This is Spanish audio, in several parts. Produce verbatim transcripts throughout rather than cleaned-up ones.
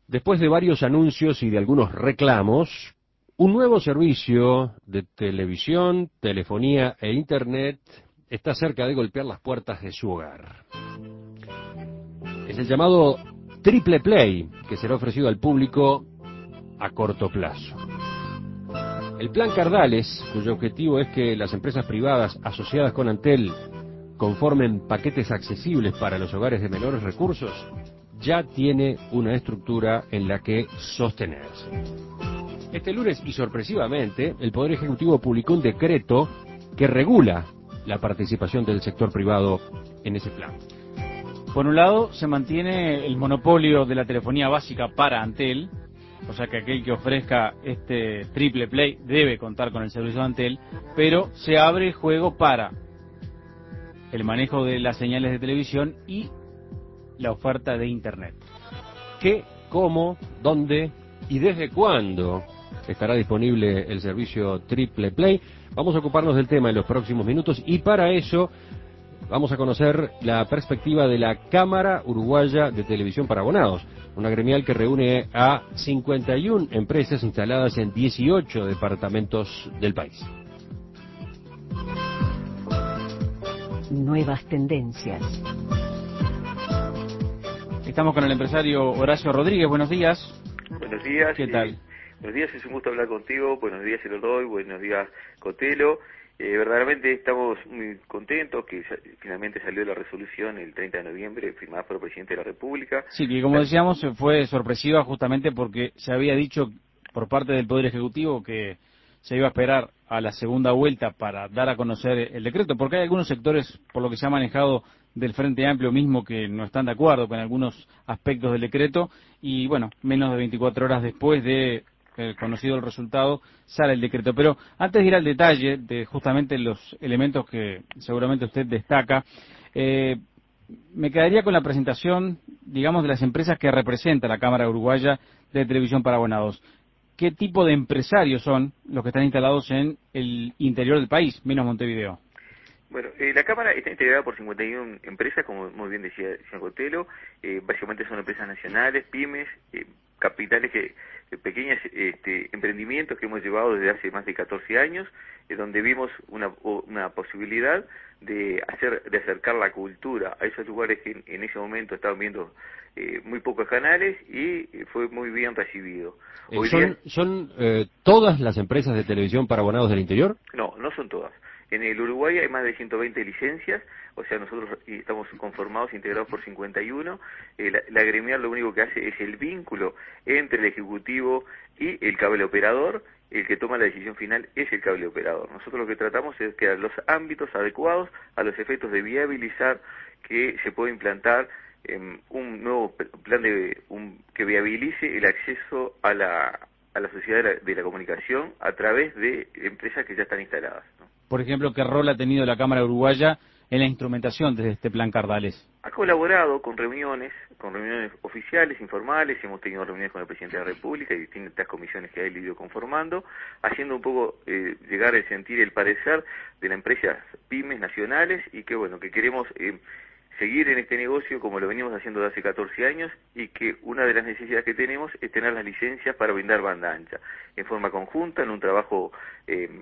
Después de varios anuncios y de algunos reclamos, un nuevo servicio de televisión, telefonía e internet está cerca de golpear las puertas de su hogar. Es el llamado Triple Play, que será ofrecido al público a corto plazo. El plan Cardales, cuyo objetivo es que las empresas privadas asociadas con Antel conformen paquetes accesibles para los hogares de menores recursos, ya tiene una estructura en la que sostenerse. Este lunes, y sorpresivamente, el Poder Ejecutivo publicó un decreto que regula la participación del sector privado en ese plan. Por un lado, se mantiene el monopolio de la telefonía básica para Antel, o sea que aquel que ofrezca este Triple Play debe contar con el servicio de Antel, pero se abre el juego para el manejo de las señales de televisión y la oferta de Internet. ¿Qué, cómo, dónde y desde cuándo estará disponible el servicio Triple Play? Vamos a ocuparnos del tema en los próximos minutos y para eso vamos a conocer la perspectiva de la Cámara Uruguaya de Televisión para Abonados, una gremial que reúne a cincuenta y una empresas instaladas en dieciocho departamentos del país. Nuevas tendencias. Estamos con el empresario Horacio Rodríguez. Buenos días. Buenos días. ¿Qué tal? Eh, buenos días, es un gusto hablar contigo. Buenos días, Elodoy. Buenos días, Cotelo. Eh, verdaderamente estamos muy contentos que sa- finalmente salió la resolución el treinta de noviembre, firmada por el presidente de la República. Sí, que como decíamos fue sorpresiva justamente porque se había dicho por parte del Poder Ejecutivo que se iba a esperar a la segunda vuelta para dar a conocer el decreto, porque hay algunos sectores, por lo que se ha manejado del Frente Amplio mismo, que no están de acuerdo con algunos aspectos del decreto, y bueno, menos de veinticuatro horas después de eh, conocido el resultado, sale el decreto. Pero antes de ir al detalle de justamente los elementos que seguramente usted destaca, eh, me quedaría con la presentación, digamos, de las empresas que representa la Cámara Uruguaya de Televisión para Abonados. ¿Qué tipo de empresarios son los que están instalados en el interior del país, menos Montevideo? Bueno, eh, la Cámara está integrada por cincuenta y una empresas, como muy bien decía el señor Cotelo. Eh, básicamente son empresas nacionales, pymes, eh, capitales, que eh, pequeños este, emprendimientos que hemos llevado desde hace más de catorce años, eh, donde vimos una, una posibilidad de hacer de acercar la cultura a esos lugares que en, en ese momento estaban viendo eh, muy pocos canales y eh, fue muy bien recibido. Eh, Hoy ¿Son, día, son eh, todas las empresas de televisión para abonados del interior? no, no son todas. En el Uruguay hay más de ciento veinte licencias, o sea, nosotros estamos conformados, integrados por cincuenta y uno. Eh, la, la gremial lo único que hace es el vínculo entre el Ejecutivo y el cable operador. El que toma la decisión final es el cable operador. Nosotros lo que tratamos es crear los ámbitos adecuados a los efectos de viabilizar que se puede implantar eh, un nuevo plan de un, que viabilice el acceso a la, a la sociedad de la, de la comunicación a través de empresas que ya están instaladas, ¿no? Por ejemplo, ¿qué rol ha tenido la Cámara Uruguaya en la instrumentación de este plan Cardales? Ha colaborado con reuniones, con reuniones oficiales, informales, hemos tenido reuniones con el presidente de la República y distintas comisiones que ha ido conformando, haciendo un poco eh, llegar a sentir el parecer de las empresas pymes nacionales y que bueno, que queremos eh, seguir en este negocio como lo venimos haciendo desde hace catorce años y que una de las necesidades que tenemos es tener las licencias para brindar banda ancha, en forma conjunta, en un trabajo eh,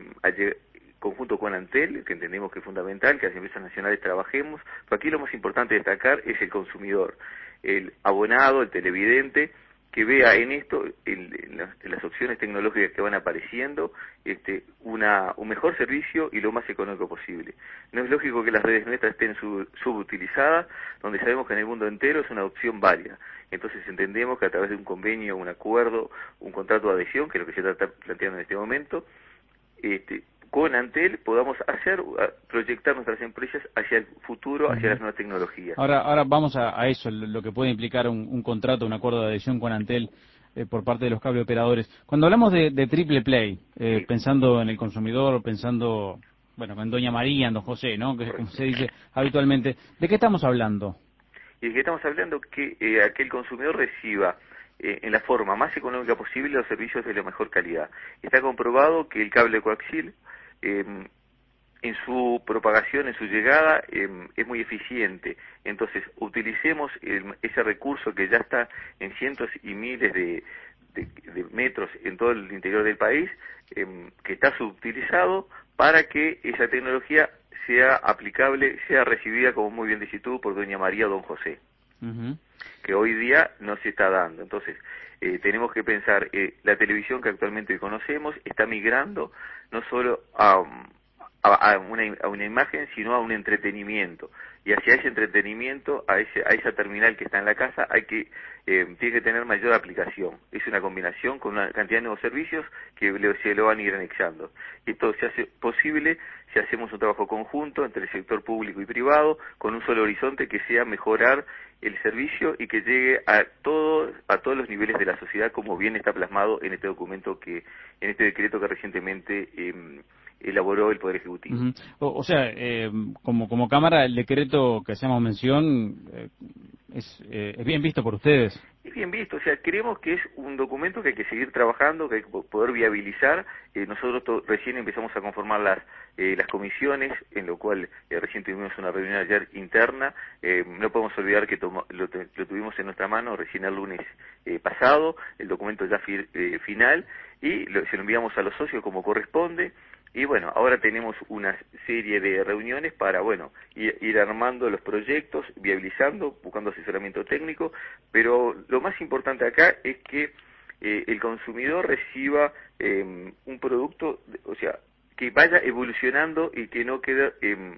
conjunto con Antel, que entendemos que es fundamental que las empresas nacionales trabajemos, pero aquí lo más importante destacar es el consumidor, el abonado, el televidente, que vea en esto, en, en, las, en las opciones tecnológicas que van apareciendo, este, una, un mejor servicio y lo más económico posible. No es lógico que las redes nuestras estén sub, subutilizadas, donde sabemos que en el mundo entero es una opción válida. Entonces entendemos que a través de un convenio, un acuerdo, un contrato de adhesión, que es lo que se está planteando en este momento, este, con Antel podamos hacer, proyectar nuestras empresas hacia el futuro, hacia las nuevas tecnologías. Ahora, ahora vamos a, a eso, lo que puede implicar un, un contrato, un acuerdo de adhesión con Antel eh, por parte de los cable operadores. Cuando hablamos de, de Triple Play, eh, Sí. pensando en el consumidor, pensando, bueno, en Doña María, en Don José, ¿no? Que como se dice habitualmente, ¿de qué estamos hablando? Y es que estamos hablando que eh, aquel consumidor reciba eh, en la forma más económica posible los servicios de la mejor calidad. Está comprobado que el cable coaxial eh, en su propagación, en su llegada, eh, es muy eficiente. Entonces, utilicemos el, ese recurso que ya está en cientos y miles de, de, de metros en todo el interior del país, eh, que está subutilizado, para que esa tecnología sea aplicable, sea recibida, como muy bien dices tú, por doña María o don José, uh-huh. que hoy día no se está dando. Entonces, eh, tenemos que pensar, eh, la televisión que actualmente conocemos está migrando no solo a... A, a, una, a una imagen, sino a un entretenimiento, y hacia ese entretenimiento, a ese a esa terminal que está en la casa, hay que eh, tiene que tener mayor aplicación. Es una combinación con una cantidad de nuevos servicios que le, se lo van a ir anexando. Esto se hace posible si hacemos un trabajo conjunto entre el sector público y privado, con un solo horizonte, que sea mejorar el servicio y que llegue a todos a todos los niveles de la sociedad, como bien está plasmado en este documento, que en este decreto que recientemente eh, elaboró el Poder Ejecutivo. Uh-huh. o, o sea, eh, como como Cámara, el decreto que hacemos mención eh, es, eh, es bien visto por ustedes. Es bien visto, o sea, creemos que es un documento que hay que seguir trabajando, que hay que poder viabilizar. Eh, nosotros to- recién empezamos a conformar las eh, las comisiones, en lo cual eh, recién tuvimos una reunión ayer interna. Eh, no podemos olvidar que tomo, lo, te, lo tuvimos en nuestra mano recién el lunes eh, pasado, el documento ya fi, eh, final, y lo, se lo enviamos a los socios como corresponde. Y bueno, ahora tenemos una serie de reuniones para, bueno, ir, ir armando los proyectos, viabilizando, buscando asesoramiento técnico, pero lo más importante acá es que eh, el consumidor reciba eh, un producto, o sea, que vaya evolucionando y que no quede eh,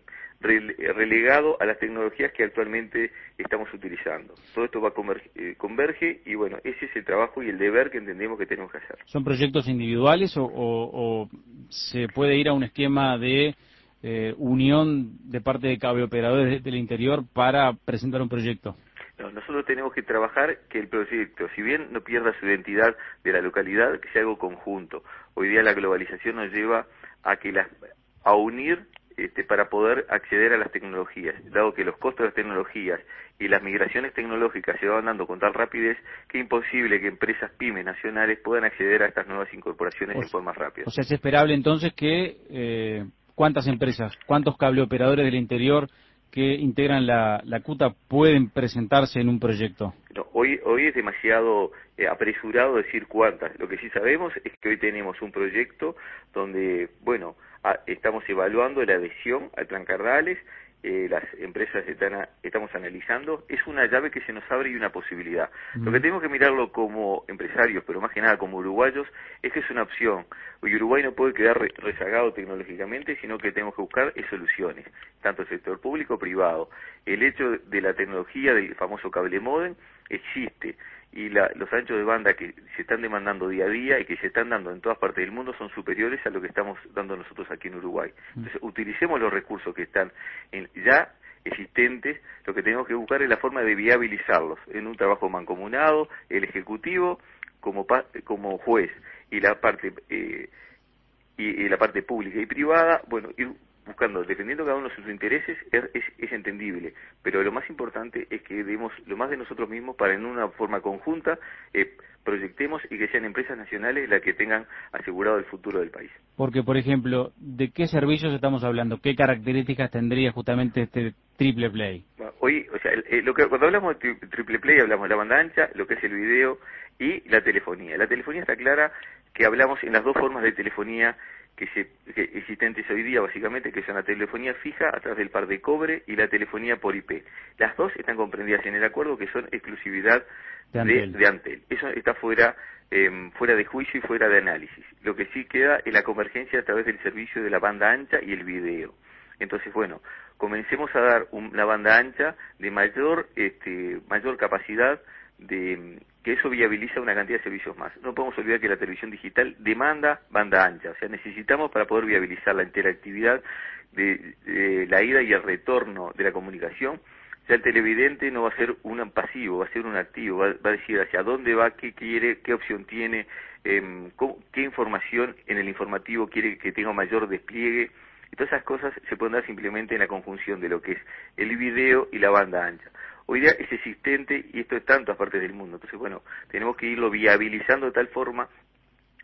relegado a las tecnologías que actualmente estamos utilizando. Todo esto va a converge, eh, converge y bueno, ese es el trabajo y el deber que entendemos que tenemos que hacer. ¿Son proyectos individuales o, o, o se puede ir a un esquema de eh, unión de parte de cableoperadores del interior para presentar un proyecto? No, nosotros tenemos que trabajar que el proyecto, si bien no pierda su identidad de la localidad, que sea algo conjunto. Hoy día la globalización nos lleva a que las, a unir este, para poder acceder a las tecnologías, dado que los costos de las tecnologías y las migraciones tecnológicas se van dando con tal rapidez que es imposible que empresas pymes nacionales puedan acceder a estas nuevas incorporaciones o, en forma rápida. O sea, es esperable entonces que eh, cuántas empresas, cuántos cableoperadores del interior que integran la, la CUTA pueden presentarse en un proyecto. No, hoy, hoy es demasiado eh, apresurado decir cuántas. Lo que sí sabemos es que hoy tenemos un proyecto donde, bueno, a, estamos evaluando la adhesión al Plan Cardales, eh, las empresas están a, estamos analizando. Es una llave que se nos abre y una posibilidad. Mm. Lo que tenemos que mirarlo como empresarios, pero más que nada como uruguayos, es que es una opción. Hoy Uruguay no puede quedar re, rezagado tecnológicamente, sino que tenemos que buscar es soluciones, tanto el sector público como privado. El hecho de la tecnología del famoso cable módem existe, y la, los anchos de banda que se están demandando día a día y que se están dando en todas partes del mundo son superiores a lo que estamos dando nosotros aquí en Uruguay. Entonces, utilicemos los recursos que están en, ya existentes. Lo que tenemos que buscar es la forma de viabilizarlos en un trabajo mancomunado, el Ejecutivo como, como juez y la parte eh, y, y la parte pública y privada, bueno, ir buscando, dependiendo cada uno de sus intereses, es, es, es entendible, pero lo más importante es que demos lo más de nosotros mismos para en una forma conjunta eh, proyectemos y que sean empresas nacionales las que tengan asegurado el futuro del país. Porque, por ejemplo, ¿de qué servicios estamos hablando? ¿Qué características tendría justamente este triple play? Hoy, o sea, eh, lo que, cuando hablamos de triple play hablamos de la banda ancha, lo que es el video y la telefonía. La telefonía está clara que hablamos en las dos formas de telefonía que, se, que existentes hoy día, básicamente, que son la telefonía fija a través del par de cobre y la telefonía por I P. Las dos están comprendidas en el acuerdo, que son exclusividad de Antel. De, de Antel. Eso está fuera, eh, fuera de juicio y fuera de análisis. Lo que sí queda es la convergencia a través del servicio de la banda ancha y el video. Entonces, bueno, comencemos a dar una banda ancha de mayor, este, mayor capacidad, de que eso viabiliza una cantidad de servicios más. No podemos olvidar que la televisión digital demanda banda ancha, o sea, necesitamos para poder viabilizar la interactividad de, de la ida y el retorno de la comunicación. Ya el televidente no va a ser un pasivo, va a ser un activo, va, va a decir hacia dónde va, qué quiere, qué opción tiene, eh, cómo, qué información en el informativo quiere que tenga mayor despliegue. Y todas esas cosas se pueden dar simplemente en la conjunción de lo que es el video y la banda ancha. Hoy día es existente y esto está en todas partes del mundo. Entonces, bueno, tenemos que irlo viabilizando de tal forma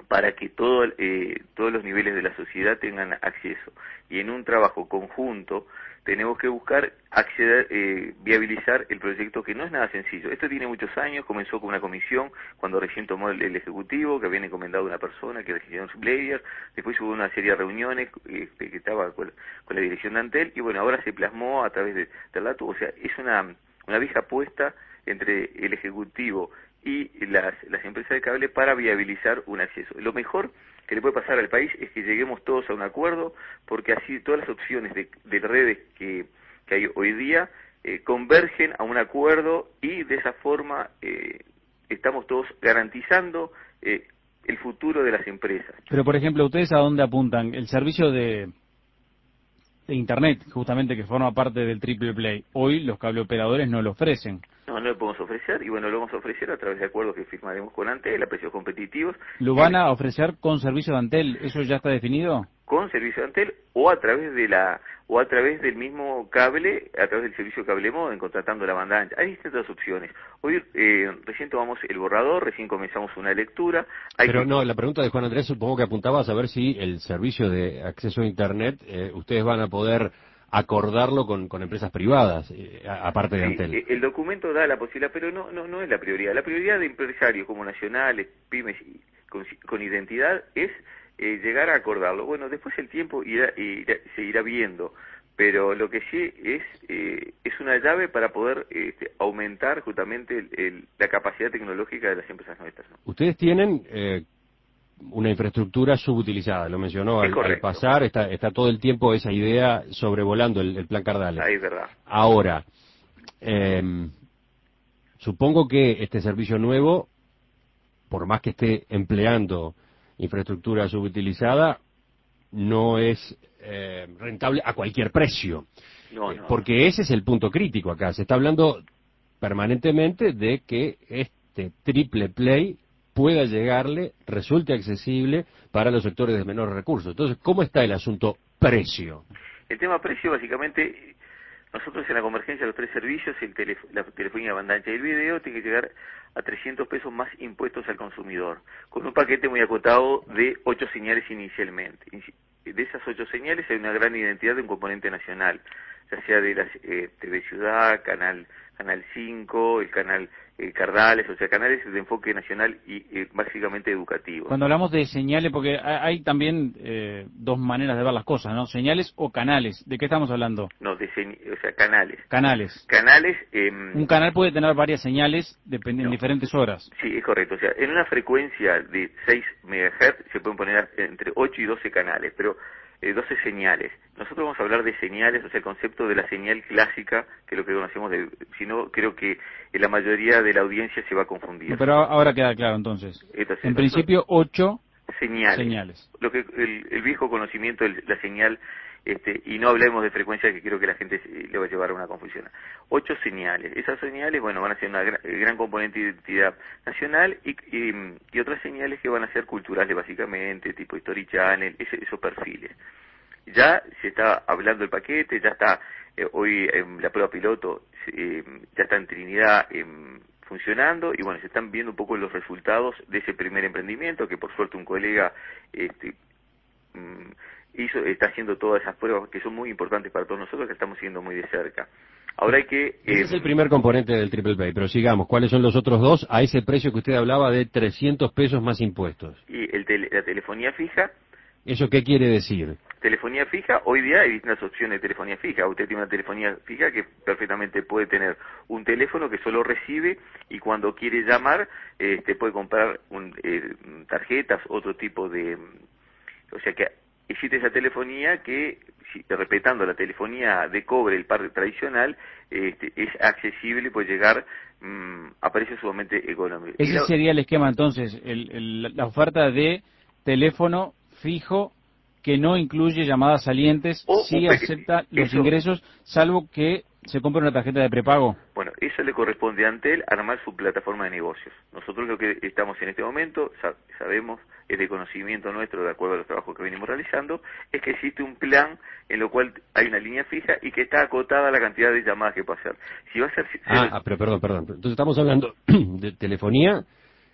para que todo, eh, todos los niveles de la sociedad tengan acceso. Y en un trabajo conjunto tenemos que buscar acceder, eh, viabilizar el proyecto, que no es nada sencillo. Esto tiene muchos años, comenzó con una comisión cuando recién tomó el, el Ejecutivo, que habían encomendado a una persona, que era el señor Bleier, después hubo una serie de reuniones eh, que estaba con, con la dirección de Antel, y bueno, ahora se plasmó a través de Terlatu. O sea, es una, una vieja apuesta entre el Ejecutivo y las, las empresas de cable para viabilizar un acceso. Lo mejor que le puede pasar al país es que lleguemos todos a un acuerdo, porque así todas las opciones de, de redes que, que hay hoy día eh, convergen a un acuerdo, y de esa forma eh, estamos todos garantizando eh, el futuro de las empresas. Pero, por ejemplo, ¿ustedes a dónde apuntan? El servicio de, de Internet, justamente, que forma parte del Triple Play, hoy los cableoperadores no lo ofrecen. No, no lo podemos ofrecer, y bueno, lo vamos a ofrecer a través de acuerdos que firmaremos con Antel a precios competitivos. ¿Lo van a ofrecer con servicio de Antel? ¿Eso ya está definido? Con servicio de Antel, o a través de la o a través del mismo cable, a través del servicio Cable Modem, contratando la banda ancha. Hay distintas opciones. Hoy eh, recién tomamos el borrador, recién comenzamos una lectura. Hay Pero que... no, la pregunta de Juan Andrés supongo que apuntaba a saber si el servicio de acceso a Internet, eh, ustedes van a poder acordarlo con, con empresas privadas, eh, aparte de Sí, Antel. el documento da la posibilidad, pero no no no es la prioridad. La prioridad de empresarios como nacionales, pymes y con, con identidad es eh, llegar a acordarlo. Bueno, después el tiempo irá, irá, se irá viendo, pero lo que sí es eh, es una llave para poder este, aumentar justamente el, el, la capacidad tecnológica de las empresas nuestras, ¿no? Ustedes tienen eh, una infraestructura subutilizada, lo mencionó al, al pasar, está, está todo el tiempo esa idea sobrevolando el, el plan Cardales. Ahí es verdad. Ahora, eh, supongo que este servicio nuevo, por más que esté empleando infraestructura subutilizada, no es eh, rentable a cualquier precio. No, no, porque no. ese es el punto crítico acá. Se está hablando permanentemente de que este triple play pueda llegarle, resulte accesible para los sectores de menores recursos. Entonces, ¿cómo está el asunto precio? El tema precio, básicamente, nosotros en la convergencia de los tres servicios, el telef la telefonía, banda ancha y el video, tiene que llegar a trescientos pesos más impuestos al consumidor, con un paquete muy acotado de ocho señales inicialmente. De esas ocho señales hay una gran identidad de un componente nacional, ya sea de la eh, T V Ciudad, Canal Canal cinco, el canal eh, Cardales, o sea, canales de enfoque nacional y eh, básicamente educativo. Cuando hablamos de señales, porque hay también eh, dos maneras de ver las cosas, ¿no? Señales o canales. ¿De qué estamos hablando? No, de o sea, canales. Canales. Canales. Eh, Un canal puede tener varias señales depend no. en diferentes horas. Sí, es correcto. O sea, en una frecuencia de seis megahertz se pueden poner entre ocho y doce canales, pero eh, doce señales. Nosotros vamos a hablar de señales, o sea, el concepto de la señal clásica, que es lo que conocemos, de, si no, creo que la mayoría de la audiencia se va a confundir. No, pero ahora queda claro, entonces. entonces en principio, ocho señales. señales. Lo que el, el viejo conocimiento de la señal, este, y no hablemos de frecuencia, que creo que la gente le va a llevar a una confusión. Ocho señales. Esas señales, bueno, van a ser una gran, gran componente de identidad nacional y, y, y otras señales que van a ser culturales, básicamente, tipo History Channel, ese, esos perfiles. Ya se está hablando el paquete, ya está, eh, hoy en la prueba piloto, eh, ya está en Trinidad eh, funcionando, y bueno, se están viendo un poco los resultados de ese primer emprendimiento, que por suerte un colega este, hizo, está haciendo todas esas pruebas que son muy importantes para todos nosotros, que estamos siguiendo muy de cerca. Ahora hay que... Eh, Ese es el primer componente del Triple Play, pero sigamos, ¿cuáles son los otros dos? A ese precio que usted hablaba de trescientos pesos más impuestos. Y el tele, la telefonía fija... ¿Eso qué quiere decir? Telefonía fija, hoy día hay distintas opciones de telefonía fija. Usted tiene una telefonía fija que perfectamente puede tener un teléfono que solo recibe, y cuando quiere llamar, este, puede comprar un, eh, tarjetas, otro tipo de... O sea que existe esa telefonía que, si, respetando la telefonía de cobre, el par tradicional, este, es accesible y puede llegar mmm, a precios sumamente económicos. Ese la... sería el esquema entonces, el, el, la oferta de teléfono fijo que no incluye llamadas salientes, o, sí o, acepta los eso, ingresos, salvo que se compre una tarjeta de prepago. Bueno, eso le corresponde a Antel armar su plataforma de negocios. Nosotros lo que estamos en este momento, sab sabemos, es de conocimiento nuestro, de acuerdo a los trabajos que venimos realizando, es que existe un plan en lo cual hay una línea fija y que está acotada la cantidad de llamadas que puede hacer. Si va a ser... Ah, ah, pero perdón, perdón. Entonces estamos hablando de telefonía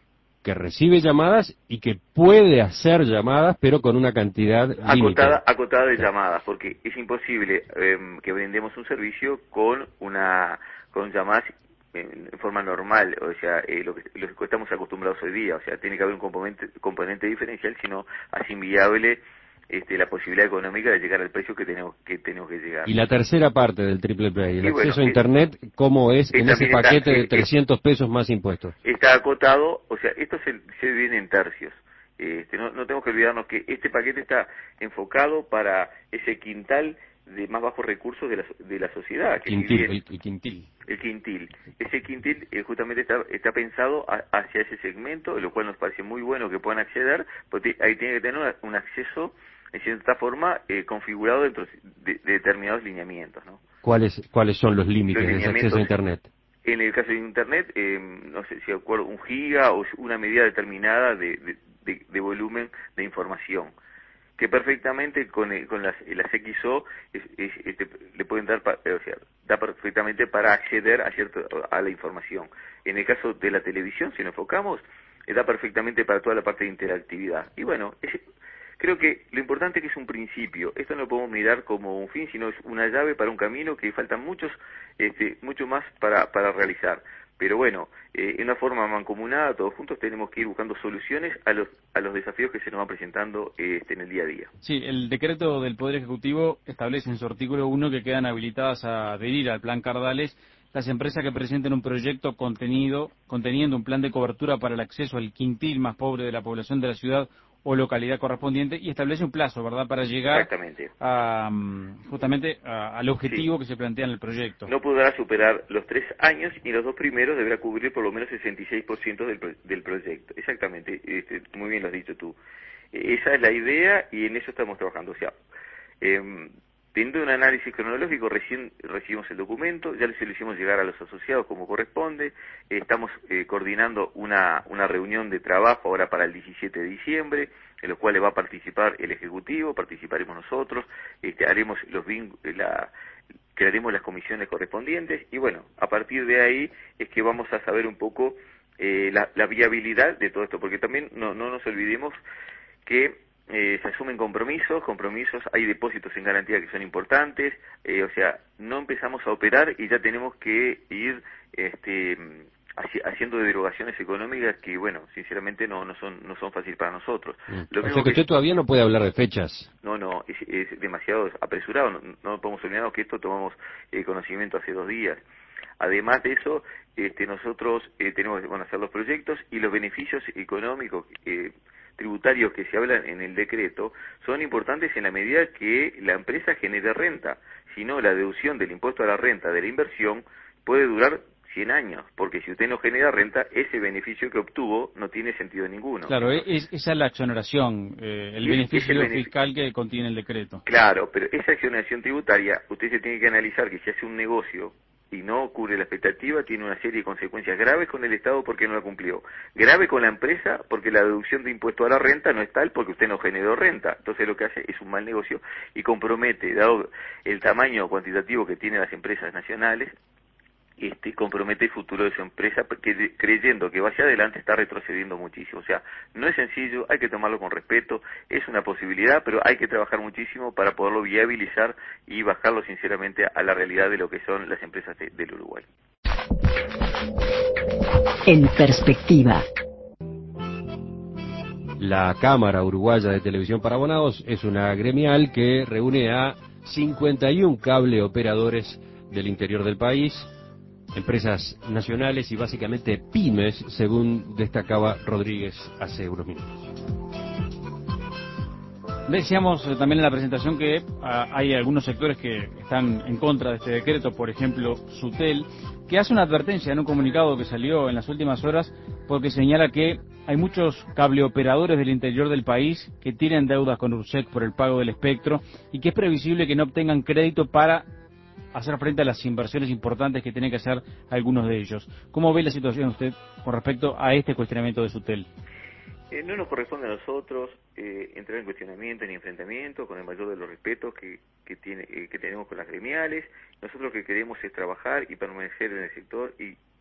que recibe llamadas y que puede hacer llamadas, pero con una cantidad acotada, limitada. acotada de llamadas, porque es imposible eh, que brindemos un servicio con una con llamadas en forma normal, o sea, eh, lo, que, lo que estamos acostumbrados hoy día, o sea, tiene que haber un componente, componente diferencial, sino así inviable este, la posibilidad económica de llegar al precio que tenemos que tenemos que llegar. Y la tercera parte del Triple Play, el y acceso bueno, a Internet, ¿cómo es eh, en ese está, paquete eh, de eh, trescientos pesos más impuestos? Está acotado, o sea, esto se, se divide en tercios. Este, no, no tenemos que olvidarnos que este paquete está enfocado para ese quintal de más bajos recursos de la, de la sociedad. Que Quintil, si bien, el, el quintil. el quintil. Ese quintil eh, justamente está, está pensado a, hacia ese segmento, lo cual nos parece muy bueno que puedan acceder, porque ahí tiene que tener una, un acceso, en cierta forma, eh, configurado dentro de, de determinados lineamientos, ¿no? ¿Cuáles, ¿Cuáles son los límites Los de ese acceso a lineamientos, Internet? en el caso de Internet, eh, no sé si acuerdo, un giga o una medida determinada de, de, de, de volumen de información, que perfectamente con, el, con las, las X O es, es, este, le pueden dar, pa, o sea, da perfectamente para acceder a, cierto, a la información. En el caso de la televisión, si nos enfocamos, eh, da perfectamente para toda la parte de interactividad. Y bueno, es, creo que lo importante es que es un principio. Esto no lo podemos mirar como un fin, sino es una llave para un camino que faltan muchos, este, mucho más para, para realizar. Pero bueno, eh, en una forma mancomunada, todos juntos tenemos que ir buscando soluciones a los a los desafíos que se nos van presentando este, en el día a día. Sí, el decreto del Poder Ejecutivo establece en su artículo uno que quedan habilitadas a adherir al Plan Cardales las empresas que presenten un proyecto contenido, conteniendo un plan de cobertura para el acceso al quintil más pobre de la población de la ciudad o localidad correspondiente, y establece un plazo, ¿verdad?, para llegar Exactamente. a, justamente a, al objetivo Sí. que se plantea en el proyecto. No podrá superar los tres años y los dos primeros deberá cubrir por lo menos el sesenta y seis por ciento del, pro del proyecto. Exactamente, este, muy bien lo has dicho tú. Eh, esa es la idea y en eso estamos trabajando. O sea, eh, teniendo un análisis cronológico, recién recibimos el documento, ya se lo hicimos llegar a los asociados como corresponde, eh, estamos eh, coordinando una, una reunión de trabajo ahora para el diecisiete de diciembre, en los cuales va a participar el Ejecutivo, participaremos nosotros, este, haremos los la crearemos las comisiones correspondientes y bueno, a partir de ahí es que vamos a saber un poco eh, la, la viabilidad de todo esto, porque también no, no nos olvidemos que eh, se asumen compromisos, compromisos, hay depósitos en garantía que son importantes, eh, o sea, no empezamos a operar y ya tenemos que ir este, haciendo derogaciones económicas que, bueno, sinceramente no, no son no son fáciles para nosotros. Mm. Lo O mismo sea que usted que, todavía no puede hablar de fechas. no, no, es, es demasiado apresurado, no, no podemos olvidarnos que esto tomamos eh, conocimiento hace dos días. Además de eso, este, nosotros eh, tenemos que conocer los proyectos y los beneficios económicos eh, tributarios que se hablan en el decreto son importantes en la medida que la empresa genere renta. Si no, la deducción del impuesto a la renta de la inversión puede durar cien años, porque si usted no genera renta, ese beneficio que obtuvo no tiene sentido ninguno. Claro, Entonces, es, esa es la exoneración, eh, el es, es el beneficio beneficio fiscal que contiene el decreto. Claro, pero esa exoneración tributaria, usted se tiene que analizar que si hace un negocio y no cubre la expectativa, tiene una serie de consecuencias graves con el Estado porque no la cumplió. Grave con la empresa porque la deducción de impuesto a la renta no es tal porque usted no generó renta. Entonces lo que hace es un mal negocio y compromete, dado el tamaño cuantitativo que tienen las empresas nacionales, este, compromete el futuro de su empresa porque creyendo que va hacia adelante está retrocediendo muchísimo. O sea, no es sencillo, hay que tomarlo con respeto, es una posibilidad, pero hay que trabajar muchísimo para poderlo viabilizar y bajarlo sinceramente a la realidad de lo que son las empresas de, del Uruguay. En perspectiva. La Cámara Uruguaya de Televisión para Abonados es una gremial que reúne a cincuenta y uno cable operadores del interior del país, empresas nacionales y básicamente pymes, según destacaba Rodríguez hace unos minutos. Decíamos eh, también en la presentación que ah, hay algunos sectores que están en contra de este decreto, por ejemplo, Sutel, que hace una advertencia en un comunicado que salió en las últimas horas porque señala que hay muchos cableoperadores del interior del país que tienen deudas con URSEC por el pago del espectro y que es previsible que no obtengan crédito para hacer frente a las inversiones importantes que tienen que hacer algunos de ellos. ¿Cómo ve la situación usted con respecto a este cuestionamiento de Sutel? Eh, no nos corresponde a nosotros eh, entrar en cuestionamiento ni enfrentamiento con el mayor de los respetos que, que, tiene, eh, que tenemos con las gremiales. Nosotros lo que queremos es trabajar y permanecer en el sector y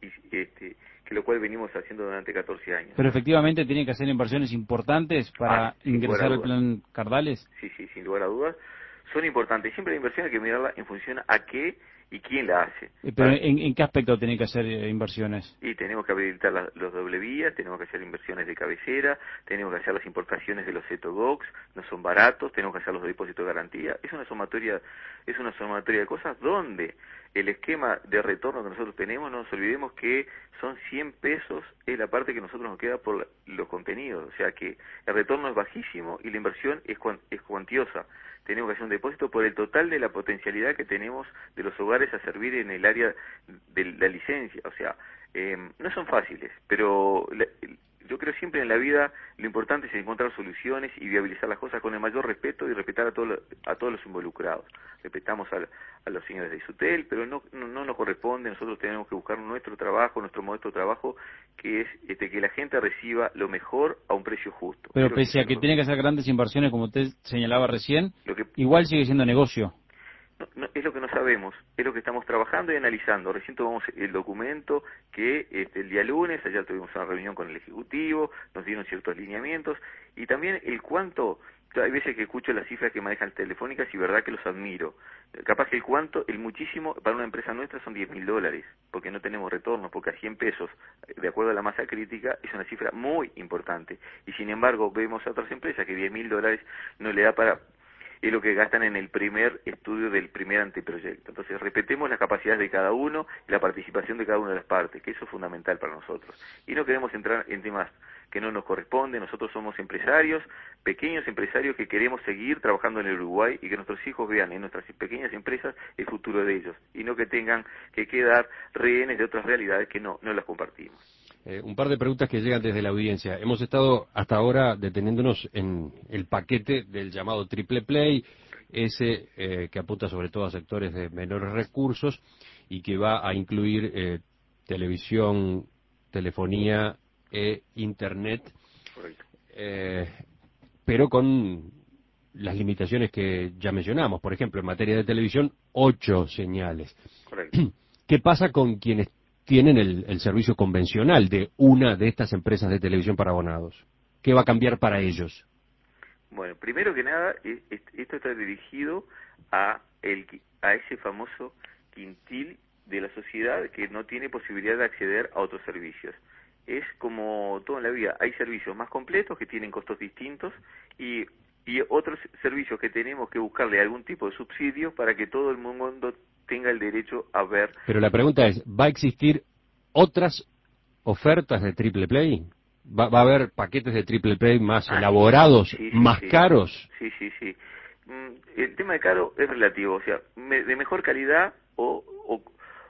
y este que lo cual venimos haciendo durante catorce años. Pero efectivamente tienen que hacer inversiones importantes para Ah, sin lugar a ingresar al dudas. plan Cardales. Sí, sí, sin lugar a dudas. Son importantes. Siempre la inversión hay que mirarla en función a qué y quién la hace. Eh, Pero Para- ¿en, en qué aspecto tienen que hacer eh, inversiones? Y tenemos que habilitar la- los doble vías, tenemos que hacer inversiones de cabecera, tenemos que hacer las importaciones de los set-top box, no son baratos, tenemos que hacer los depósitos de garantía. Es una sumatoria, es una sumatoria de cosas donde el esquema de retorno que nosotros tenemos, no nos olvidemos que son cien pesos, es la parte que nosotros nos queda por la- los contenidos. O sea que el retorno es bajísimo y la inversión es, cuan- es cuantiosa. Tenemos que hacer un depósito por el total de la potencialidad que tenemos de los hogares a servir en el área de la licencia. O sea, eh, no son fáciles, pero la- yo creo siempre en la vida lo importante es encontrar soluciones y viabilizar las cosas con el mayor respeto y respetar a, todo lo- a todos los involucrados. Respetamos a, a los señores de Sutel, pero no, no, no nos corresponde, nosotros tenemos que buscar nuestro trabajo, nuestro modesto trabajo, que es este, que la gente reciba lo mejor a un precio justo. Pero Creo pese a eso que es tienen que hacer grandes inversiones, como usted señalaba recién, lo que igual sigue siendo negocio. No, no, es lo que no sabemos, es lo que estamos trabajando y analizando. Recién tomamos el documento que este, el día lunes, ayer tuvimos una reunión con el Ejecutivo, nos dieron ciertos lineamientos, y también el cuánto, hay veces que escucho las cifras que manejan Telefónicas y verdad que los admiro. Capaz que el cuánto, el muchísimo, para una empresa nuestra son diez mil dólares, porque no tenemos retorno, porque a cien pesos, de acuerdo a la masa crítica, es una cifra muy importante. Y sin embargo, vemos a otras empresas que diez mil dólares no le da para... es lo que gastan en el primer estudio del primer anteproyecto. Entonces, respetemos las capacidades de cada uno y la participación de cada una de las partes, que eso es fundamental para nosotros. Y no queremos entrar en temas que no nos corresponden. Nosotros somos empresarios, pequeños empresarios que queremos seguir trabajando en el Uruguay y que nuestros hijos vean en nuestras pequeñas empresas el futuro de ellos y no que tengan que quedar rehenes de otras realidades que no, no las compartimos. Eh, un par de preguntas que llegan desde la audiencia. Hemos estado hasta ahora deteniéndonos en el paquete del llamado Triple Play, ese eh, que apunta sobre todo a sectores de menores recursos y que va a incluir eh, televisión, telefonía e Internet, Correcto. eh, pero con las limitaciones que ya mencionamos. Por ejemplo, en materia de televisión, ocho señales. Correcto. ¿Qué pasa con quienes tienen el, el servicio convencional de una de estas empresas de televisión para abonados? ¿Qué va a cambiar para ellos? Bueno, primero que nada, e- e- esto está dirigido a, el, qui- a ese famoso quintil de la sociedad que no tiene posibilidad de acceder a otros servicios. Es como todo en la vida, hay servicios más completos que tienen costos distintos y, y otros servicios que tenemos que buscarle algún tipo de subsidio para que todo el mundo tenga el derecho a ver. Pero la pregunta es, ¿va a existir otras ofertas de Triple Play? ¿Va, va a haber paquetes de Triple Play más Ah, elaborados, sí, sí, más sí. caros? Sí, sí, sí. Mm, El tema de caro es relativo, o sea, me- de mejor calidad o, o,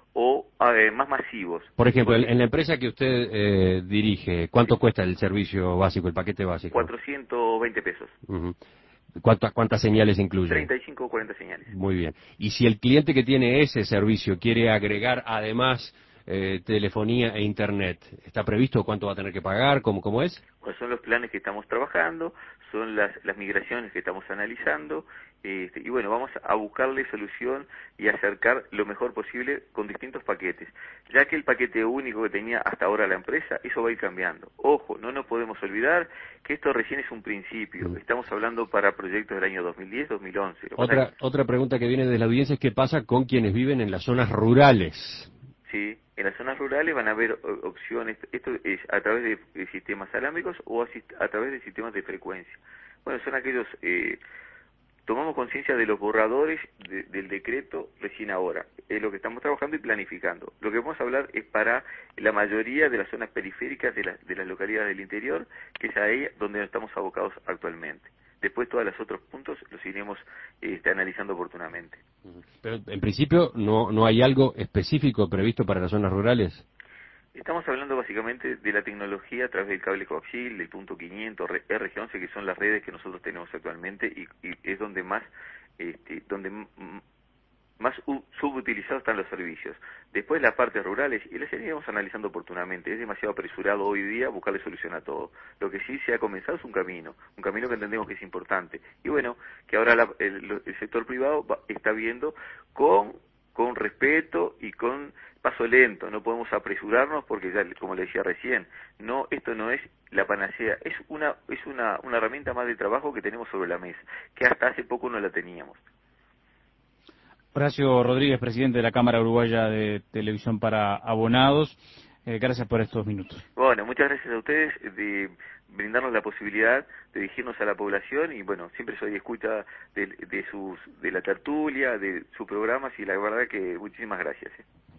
o eh, más masivos. Por ejemplo, en, Porque en la empresa que usted eh, dirige, ¿cuánto cuesta el servicio básico, el paquete básico? cuatrocientos veinte pesos, Ujú. ¿Cuántas, ¿Cuántas señales incluye? treinta y cinco o cuarenta señales. Muy bien. Y si el cliente que tiene ese servicio quiere agregar además eh, telefonía e Internet, ¿está previsto cuánto va a tener que pagar? ¿Cómo, cómo es? Pues son los planes que estamos trabajando, son las, las migraciones que estamos analizando, este, y bueno, vamos a buscarle solución y acercar lo mejor posible con distintos paquetes, ya que el paquete único que tenía hasta ahora la empresa, eso va a ir cambiando. Ojo, no nos podemos olvidar que esto recién es un principio, Mm. estamos hablando para proyectos del año dos mil diez, dos mil once. Lo que pasa Otra, otra pregunta que viene de la audiencia es qué pasa con quienes viven en las zonas rurales. Sí, en las zonas rurales van a haber o- opciones, esto es a través de, de sistemas alámbricos o a, sis- a través de sistemas de frecuencia. Bueno, son aquellos, eh, tomamos conciencia de los borradores de- del decreto recién ahora, es lo que estamos trabajando y planificando. Lo que vamos a hablar es para la mayoría de las zonas periféricas de, las de las localidades del interior, que es ahí donde estamos abocados actualmente. Después todos los otros puntos los iremos este, analizando oportunamente. Pero en principio no, no hay algo específico previsto para las zonas rurales. Estamos hablando básicamente de la tecnología a través del cable coaxial, del punto quinientos, R G once, que son las redes que nosotros tenemos actualmente y, y es donde más, este, donde m- más u- subutilizados están los servicios. Después las partes rurales, y las iremos analizando oportunamente. Es demasiado apresurado hoy día buscarle solución a todo. Lo que sí se ha comenzado es un camino, un camino que entendemos que es importante. Y bueno, que ahora la- el, el sector privado va- está viendo con con respeto y con paso lento, no podemos apresurarnos porque ya, como le decía recién, no, esto no es la panacea, es una, es una, una herramienta más de trabajo que tenemos sobre la mesa, que hasta hace poco no la teníamos. Horacio Rodríguez, presidente de la Cámara Uruguaya de Televisión para Abonados, eh, gracias por estos minutos. Bueno, muchas gracias a ustedes de brindarnos la posibilidad de dirigirnos a la población y bueno, siempre soy escucha de, de sus de la tertulia, de sus programas y la verdad que muchísimas gracias. ¿eh?